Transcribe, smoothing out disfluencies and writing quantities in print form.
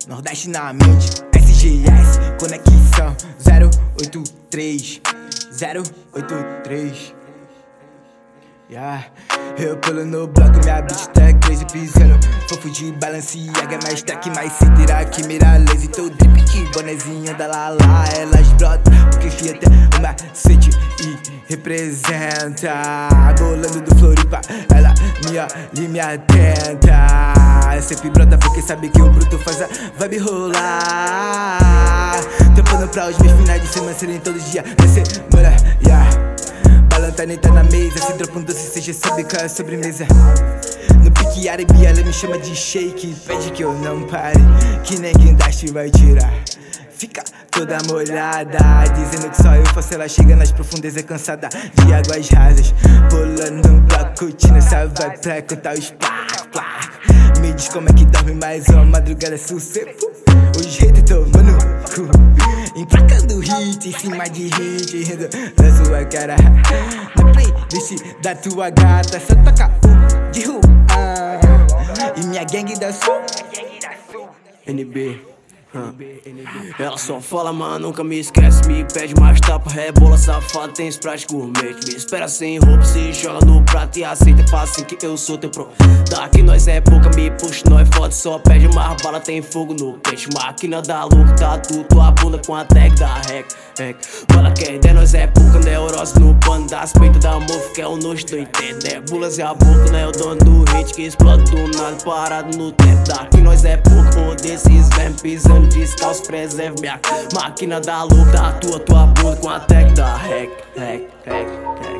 Nordeste na mente, SGS, conexão 083, 083. Yeah. Eu pulo no bloco, minha bitch tá crazy pisando. Fofo de Balenciaga, mais track, mais cintura que mira lazy. Tô drip que bonezinho da Lala. Elas brotam porque fia até uma sede e representa. Bolando do Floripa, ela me olha e me atenta. Eu sempre brota porque sabe que o bruto faz a vibe rolar. Trampando pra os meus finais de semana serem todos os dias da semana, yeah. Balantane tá na mesa, se dropa um doce, cê já sabe qual é a sobremesa. No pique árabe ela me chama de shake, pede que eu não pare, que nem quem daste vai tirar. Fica toda molhada, dizendo que só eu faço, ela chega nas profundezas cansada de águas rasas. Bolando um bloco, curtindo essa vibe pra contar os plac. Me diz como é que dorme mais uma madrugada sossego. Os haters tomando cu, emplacando hit em cima de hit, rindo da sua cara. Na playlist da tua gata só toca o de rua. E minha gangue da sul NB. Ela só fala, mas nunca me esquece. Me pede mais tapa, rebola safado, tem sprite gourmet. Me espera sem roupa, se joga no prato e aceita. Faz assim que eu sou teu pro. Daqui nós é pouca, me puxa, nós foda. Só pede mais bala, tem fogo no peixe. Máquina da louca, tatu tua bunda com a tag da rec. Bala quer ideia, nós é pouca, neurose no pano das peitas da mofo, que é o nojo do entendo. Bulas e a boca, né? O dono do hit que explode do nada, parado no tempo. Daqui nós é pouca, um desses vermes pisando descalço, preserve minha máquina da louca, tatua tua bunda com a tag da rec.